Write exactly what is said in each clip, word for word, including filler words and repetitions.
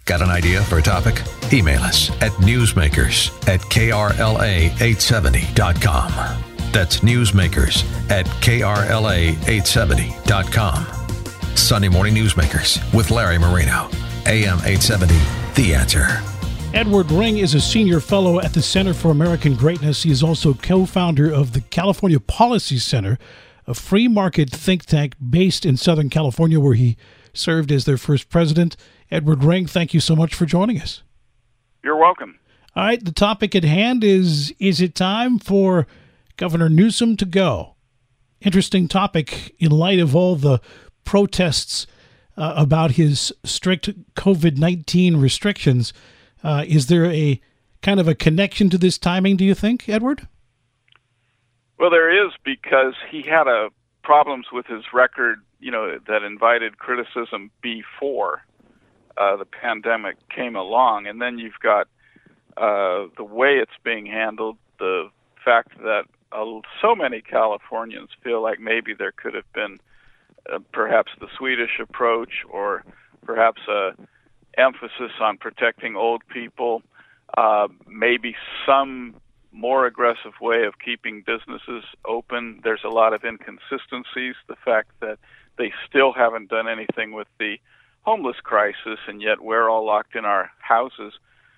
Got an idea for a topic? Email us at newsmakers at K R L A eight seventy dot com. That's newsmakers at K R L A eight seventy dot com. Sunday Morning Newsmakers with Larry Marino. A M eight seventy, The Answer. Edward Ring is a senior fellow at the Center for American Greatness. He is also co-founder of the California Policy Center, a free market think tank based in Southern California, where he served as their first president. Edward Ring, thank you so much for joining us. You're welcome. All right, the topic at hand is, is it time for Governor Newsom to go? Interesting topic in light of all the protests uh, about his strict COVID nineteen restrictions. Uh, is there a kind of a connection to this timing, do you think, Edward? Well, there is, because he had a problems with his record, you know, that invited criticism before uh, the pandemic came along. And then you've got uh, the way it's being handled, the fact that uh, so many Californians feel like maybe there could have been uh, perhaps the Swedish approach, or perhaps a emphasis on protecting old people, uh, maybe some more aggressive way of keeping businesses open. There's a lot of inconsistencies. The fact that they still haven't done anything with the homeless crisis, and yet we're all locked in our houses.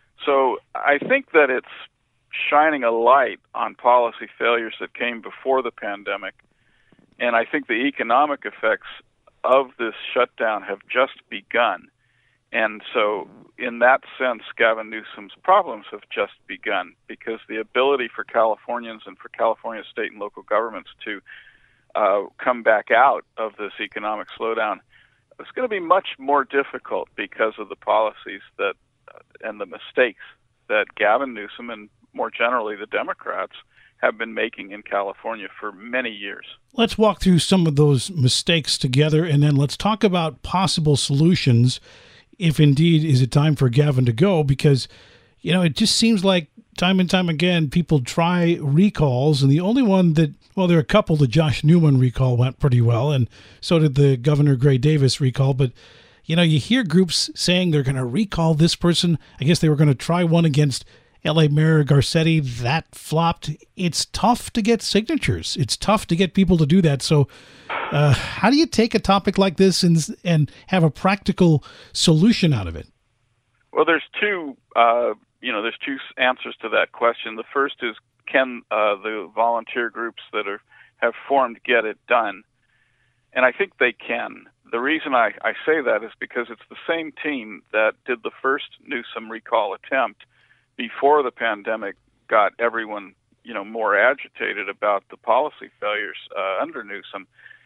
So I think that it's shining a light on policy failures that came before the pandemic. And I think the economic effects of this shutdown have just begun. And so in that sense, Gavin Newsom's problems have just begun, because the ability for Californians and for California state and local governments to uh, come back out of this economic slowdown is going to be much more difficult because of the policies that uh, and the mistakes that Gavin Newsom and more generally the Democrats have been making in California for many years. Let's walk through some of those mistakes together, and then let's talk about possible solutions if indeed is it time for Gavin to go, because, you know, it just seems like time and time again people try recalls, and the only one that, well, there are a couple. The Josh Newman recall went pretty well, and so did the Governor Gray Davis recall, but, you know, you hear groups saying they're going to recall this person. I guess they were going to try one against L A Mayor Garcetti. That flopped. It's tough to get signatures. It's tough to get people to do that. So uh, how do you take a topic like this and and have a practical solution out of it? Well, there's two, uh, you know, there's two answers to that question. The first is, can uh, the volunteer groups that are have formed get it done? And I think they can. The reason I, I say that is because it's the same team that did the first Newsom recall attempt before the pandemic got everyone, you know, more agitated about the policy failures uh, under Newsom.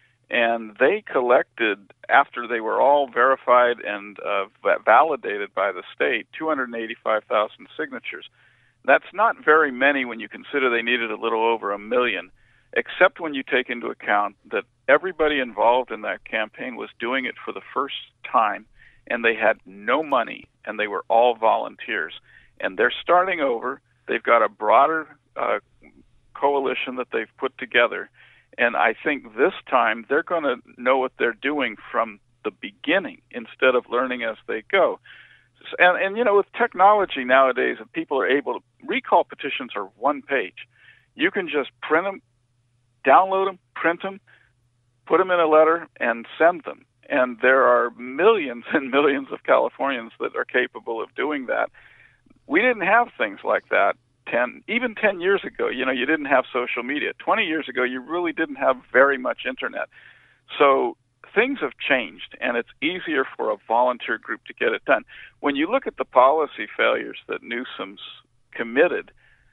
And they collected, after they were all verified and uh, validated by the state, two hundred eighty-five thousand signatures. That's not very many when you consider they needed a little over a million, except when you take into account that everybody involved in that campaign was doing it for the first time, and they had no money, and they were all volunteers. And they're starting over. They've got a broader uh, coalition that they've put together. And I think this time they're going to know what they're doing from the beginning instead of learning as they go. And, and you know, with technology nowadays, people are able to, recall petitions are one page. You can just print them, download them, print them, put them in a letter, and send them. And there are millions and millions of Californians that are capable of doing that. We didn't have things like that ten, even ten years ago. You know, you didn't have social media. twenty years ago, you really didn't have very much internet. So things have changed, and it's easier for a volunteer group to get it done. When you look at the policy failures that Newsom's committed,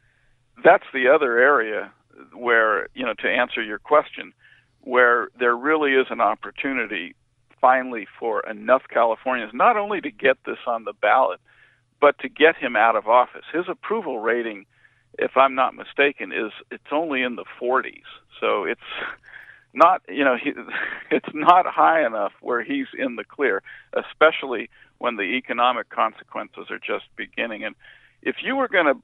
that's the other area where, you know, to answer your question, where there really is an opportunity finally for enough Californians not only to get this on the ballot, but to get him out of office. His approval rating, if I'm not mistaken, is it's only in the forties. So it's not, you know, he, it's not high enough where he's in the clear, especially when the economic consequences are just beginning. And if you were going to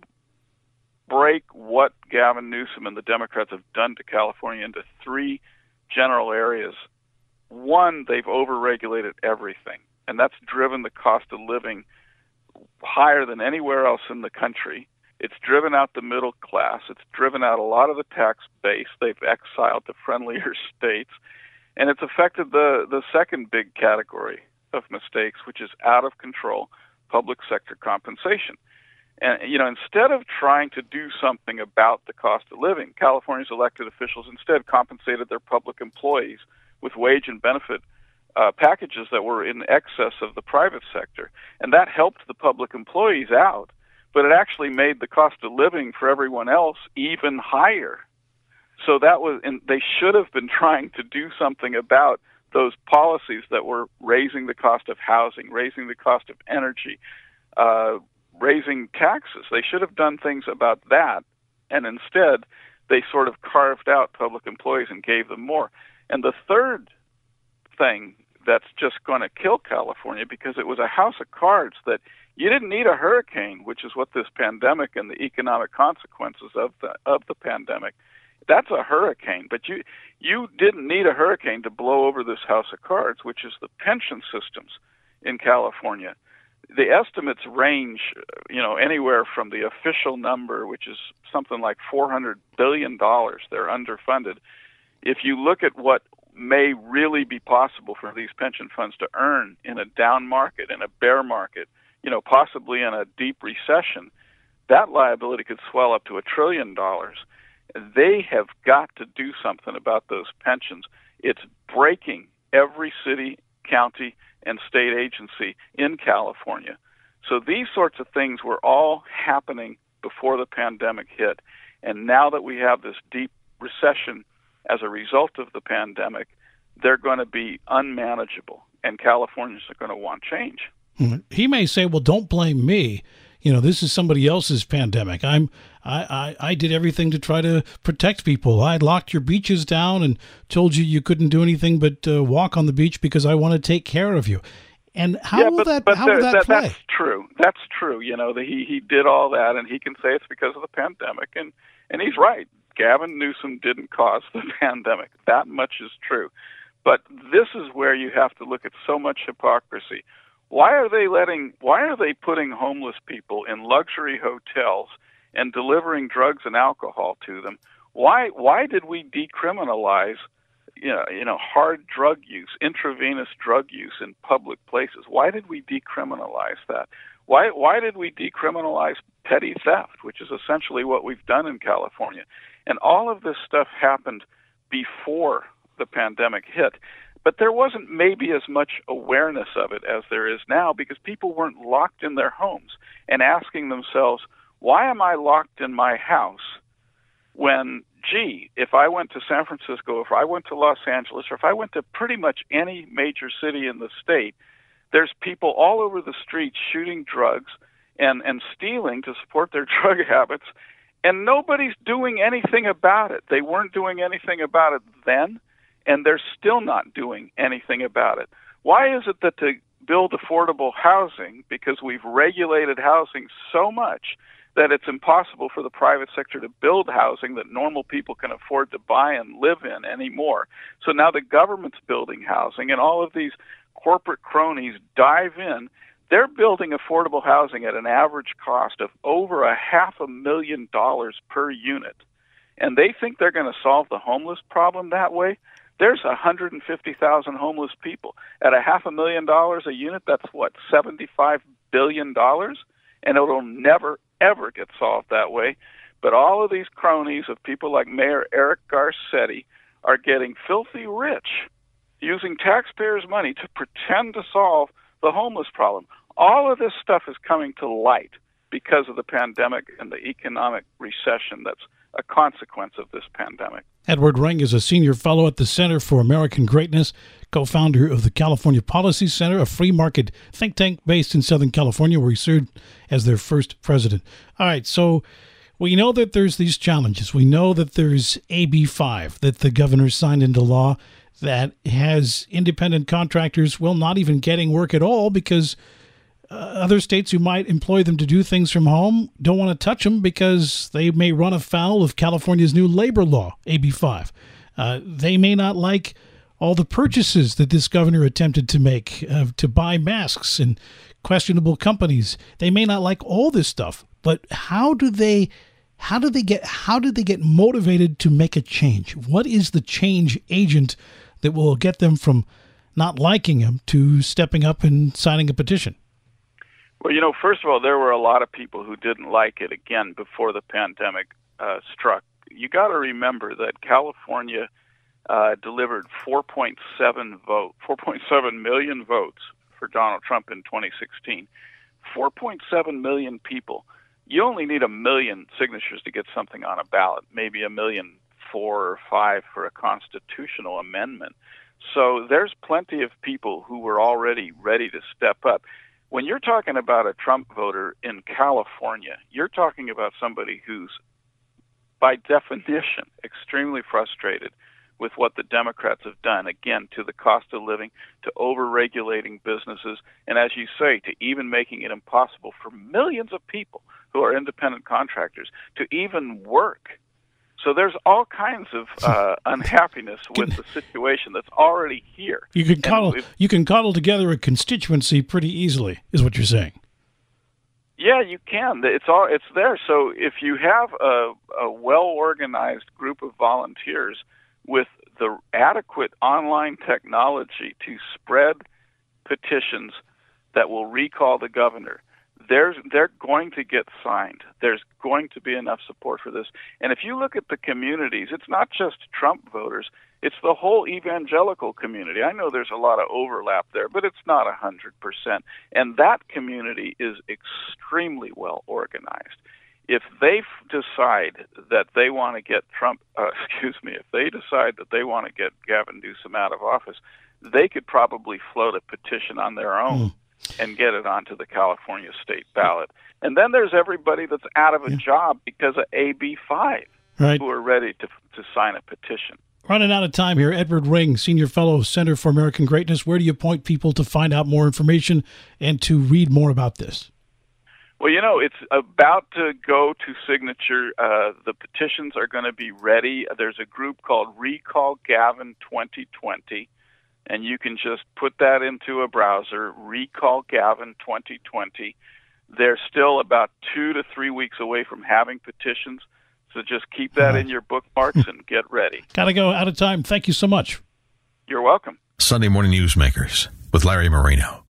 break what Gavin Newsom and the Democrats have done to California into three general areas, one, they've overregulated everything, and that's driven the cost of living higher than anywhere else in the country. It's driven out the middle class. It's driven out a lot of the tax base. They've exiled the friendlier states. And it's affected the, the second big category of mistakes, which is out of control public sector compensation. And, you know, instead of trying to do something about the cost of living, California's elected officials instead compensated their public employees with wage and benefit uh, packages that were in excess of the private sector. And that helped the public employees out, but it actually made the cost of living for everyone else even higher. So that was, and they should have been trying to do something about those policies that were raising the cost of housing, raising the cost of energy, uh, raising taxes. They should have done things about that, and instead they sort of carved out public employees and gave them more. And the third thing that's just going to kill California, because it was a house of cards that you didn't need a hurricane, which is what this pandemic and the economic consequences of the of the pandemic. That's a hurricane, but you you didn't need a hurricane to blow over this house of cards, which is the pension systems in California. The estimates range, you know, anywhere from the official number, which is something like four hundred billion dollars. They're underfunded. If you look at what may really be possible for these pension funds to earn in a down market, in a bear market, you know, possibly in a deep recession, that liability could swell up to a trillion dollars. They have got to do something about those pensions. It's breaking every city, county, and state agency in California. So these sorts of things were all happening before the pandemic hit. And now that we have this deep recession as a result of the pandemic, they're going to be unmanageable, and Californians are going to want change. He may say, well, don't blame me. You know, this is somebody else's pandemic. I'm, I, I, I did everything to try to protect people. I locked your beaches down and told you you couldn't do anything but uh, walk on the beach because I want to take care of you. And how yeah, will but, that, but how there, will that, that play? That's true. That's true. You know, the, he he did all that, and he can say it's because of the pandemic, and and he's right. Gavin Newsom didn't cause the pandemic. That much is true. But this is where you have to look at so much hypocrisy. Why are they letting, why are they putting homeless people in luxury hotels and delivering drugs and alcohol to them? Why, why did we decriminalize, you know, you know, hard drug use, intravenous drug use in public places? Why did we decriminalize that? Why, why did we decriminalize petty theft, which is essentially what we've done in California? And all of this stuff happened before the pandemic hit. But there wasn't maybe as much awareness of it as there is now, because people weren't locked in their homes and asking themselves, why am I locked in my house when, gee, if I went to San Francisco, if I went to Los Angeles, or if I went to pretty much any major city in the state, there's people all over the streets shooting drugs and, and stealing to support their drug habits, and nobody's doing anything about it. They weren't doing anything about it then, and they're still not doing anything about it. Why is it that to build affordable housing, because we've regulated housing so much that it's impossible for the private sector to build housing that normal people can afford to buy and live in anymore? So now the government's building housing, and all of these corporate cronies dive in. They're building affordable housing at an average cost of over a half a million dollars per unit. And they think they're going to solve the homeless problem that way? There's one hundred fifty thousand homeless people. At a half a million dollars a unit, that's what, seventy-five billion dollars? And it'll never, ever get solved that way. But all of these cronies of people like Mayor Eric Garcetti are getting filthy rich using taxpayers' money to pretend to solve the homeless problem. All of this stuff is coming to light because of the pandemic and the economic recession that's a consequence of this pandemic. Edward Ring is a senior fellow at the Center for American Greatness, co-founder of the California Policy Center, a free market think tank based in Southern California, where he served as their first president. All right, so we know that there's these challenges. We know that there's A B five that the governor signed into law that has independent contractors, well, not even getting work at all because uh, other states who might employ them to do things from home don't want to touch them because they may run afoul of California's new labor law, A B five. Uh, they may not like all the purchases that this governor attempted to make uh, to buy masks and questionable companies. They may not like all this stuff, but how do they how do they get how do they get motivated to make a change? What is the change agent that will get them from not liking him to stepping up and signing a petition? Well, you know, first of all, there were a lot of people who didn't like it, again, before the pandemic uh, struck. You got to remember that California uh, delivered four point seven vote, four point seven million votes for Donald Trump in twenty sixteen. four point seven million people. You only need a million signatures to get something on a ballot, maybe a million four or five for a constitutional amendment. So there's plenty of people who were already ready to step up. When you're talking about a Trump voter in California, you're talking about somebody who's, by definition, extremely frustrated with what the Democrats have done, again, to the cost of living, to over-regulating businesses, and as you say, to even making it impossible for millions of people who are independent contractors to even work. So there's all kinds of uh, unhappiness with the situation that's already here. You can coddle, if, you can coddle together a constituency pretty easily, is what you're saying. Yeah, you can. It's all it's there. So if you have a, a well-organized group of volunteers with the adequate online technology to spread petitions that will recall the governor, There's, they're going to get signed. There's going to be enough support for this. And if you look at the communities, it's not just Trump voters, it's the whole evangelical community. I know there's a lot of overlap there, but it's not one hundred percent. And that community is extremely well organized. If they f- decide that they want to get Trump, uh, excuse me, if they decide that they want to get Gavin Newsom out of office, they could probably float a petition on their own. Mm. and get it onto the California state ballot. And then there's everybody that's out of a yeah. job because of A B five right. who are ready to to sign a petition. Running out of time here. Edward Ring, Senior Fellow, Center for American Greatness. Where do you point people to find out more information and to read more about this? Well, you know, it's about to go to signature. Uh, the petitions are going to be ready. There's a group called Recall Gavin twenty twenty. And you can just put that into a browser, Recall Gavin twenty twenty. They're still about two to three weeks away from having petitions, so just keep that in your bookmarks and get ready. Got to go, out of time. Thank you so much. You're welcome. Sunday Morning Newsmakers with Larry Marino.